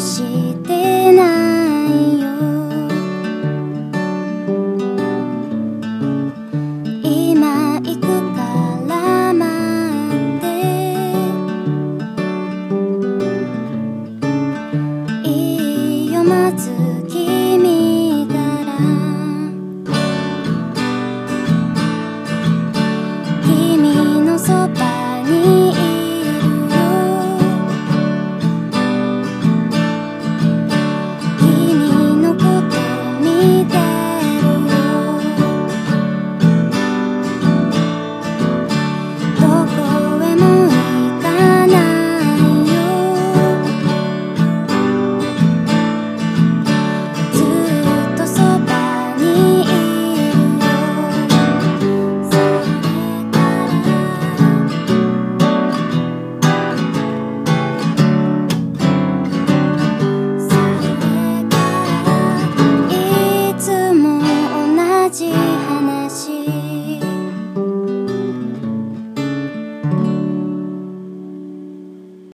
してないよ。今行くから待って、いいよ待つ君から。君のそばにいるよ。君のこと見てるよ。どこへも行かないよ。ずっとそばにいるよ。それからいつも同じ